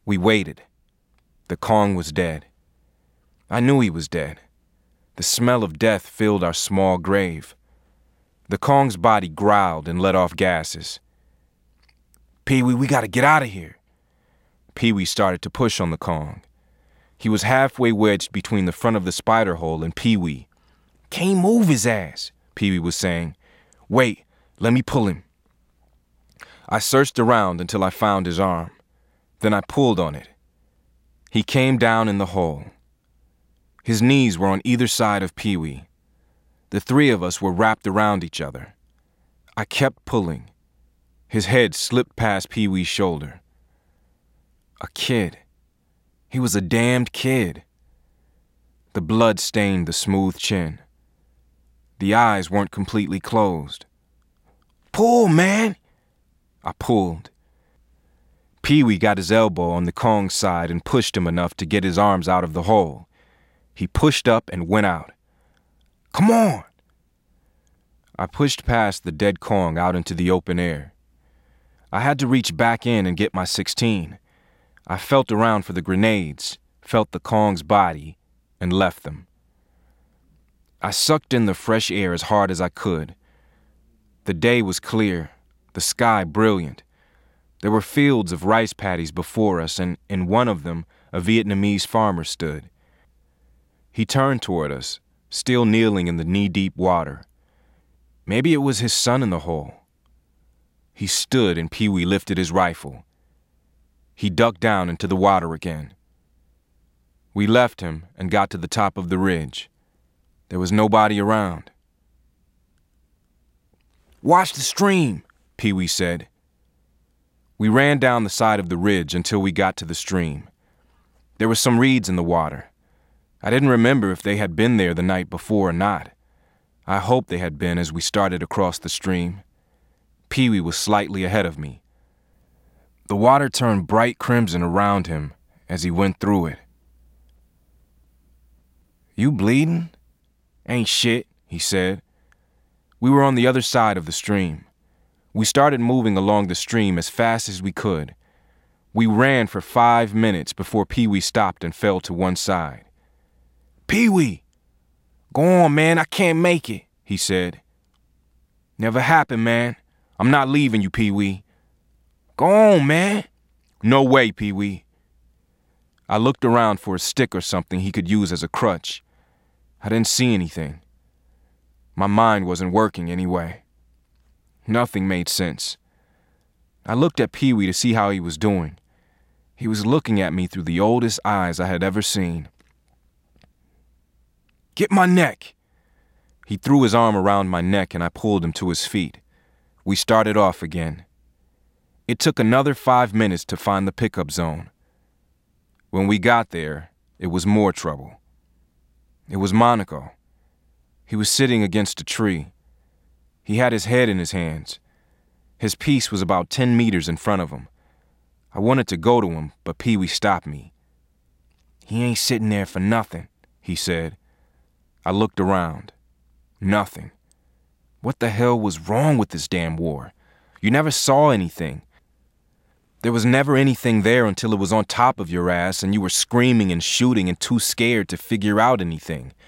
We waited. The Kong was dead. I knew he was dead. The smell of death filled our small grave. The Kong's body growled and let off gases. "Pee-wee, we gotta get out of here." Pee-wee started to push on the Kong. He was halfway wedged between the front of the spider hole and Pee-wee. "Can't move his ass," Pee-wee was saying. "Wait, let me pull him." I searched around until I found his arm. Then I pulled on it. He came down in the hole. His knees were on either side of Pee-wee. The three of us were wrapped around each other. I kept pulling. His head slipped past Pee-wee's shoulder. A kid. He was a damned kid. The blood stained the smooth chin. The eyes weren't completely closed. "Pull, man!" I pulled. Pee-wee got his elbow on the Kong's side and pushed him enough to get his arms out of the hole. He pushed up and went out. "Come on!" I pushed past the dead Kong out into the open air. I had to reach back in and get my .16. I felt around for the grenades, felt the Kong's body, and left them. I sucked in the fresh air as hard as I could. The day was clear, the sky brilliant. There were fields of rice paddies before us, and in one of them, a Vietnamese farmer stood. He turned toward us, still kneeling in the knee-deep water. Maybe it was his son in the hole. He stood and Pee-wee lifted his rifle. He ducked down into the water again. We left him and got to the top of the ridge. There was nobody around. "Watch the stream," Pee-wee said. We ran down the side of the ridge until we got to the stream. There were some reeds in the water. I didn't remember if they had been there the night before or not. I hoped they had been as we started across the stream. Pee-wee was slightly ahead of me. The water turned bright crimson around him as he went through it. "You bleeding?" "Ain't shit," he said. We were on the other side of the stream. We started moving along the stream as fast as we could. We ran for 5 minutes before Pee-wee stopped and fell to one side. "Pee-wee! Go on, man, I can't make it," he said. "Never happened, man. I'm not leaving you, Pee-wee." "Go on, man." "No way, Pee-wee." I looked around for a stick or something he could use as a crutch. I didn't see anything. My mind wasn't working anyway. Nothing made sense. I looked at Pee-wee to see how he was doing. He was looking at me through the oldest eyes I had ever seen. "Get my neck." He threw his arm around my neck and I pulled him to his feet. We started off again. It took another 5 minutes to find the pickup zone. When we got there, it was more trouble. It was Monaco. He was sitting against a tree. He had his head in his hands. His piece was about 10 meters in front of him. I wanted to go to him, but Pee-wee stopped me. "He ain't sitting there for nothing," he said. I looked around. Nothing. What the hell was wrong with this damn war? You never saw anything. There was never anything there until it was on top of your ass and you were screaming and shooting and too scared to figure out anything.